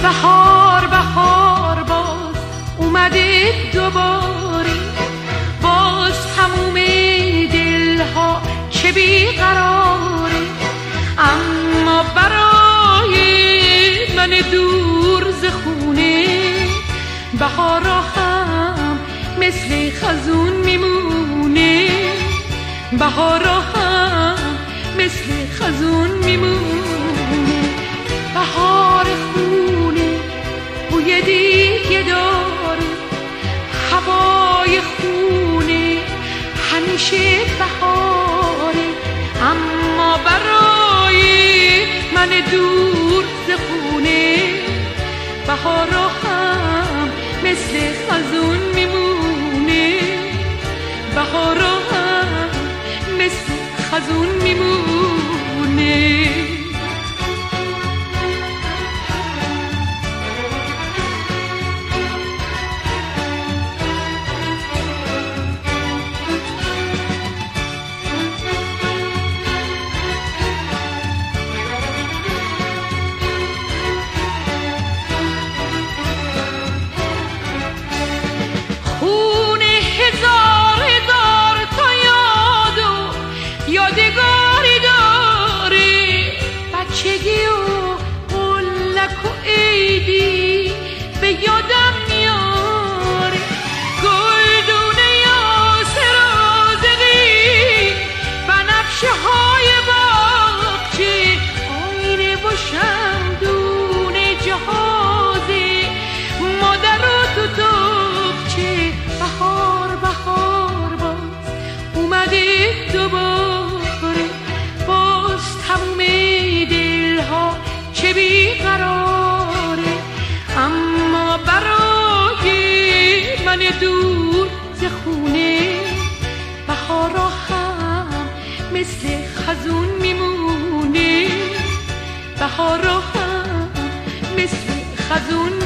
بهار بهار باز اومده دوباره، باز تموم دلها چه بیقراره. اما برای من دور ز خونه، بهارا هم مثل خزون میمونه، بهارا هم مثل خزون میمونه. بهار خونه بوی دیگه داره، هوای خونه همیشه بهاره. اما برای من دور ز خونه، بهارا هم مثل خزون میمونه، بهارا هم مثل خزون میمونه. یادگاری داره بچگی و قلک و عیدی به یادم میاره. گلدونه یاسر رازقی بنفشه های باغچه، آینه و شمدون جهازه، مادر و تو تخچه. بهار بهار باز اومده دوباره، باز تموم دلها چه بیقراره. اما برای من دور ز خونه، بهارا هم مثل خزون میمونه، بهارا هم مثل خزون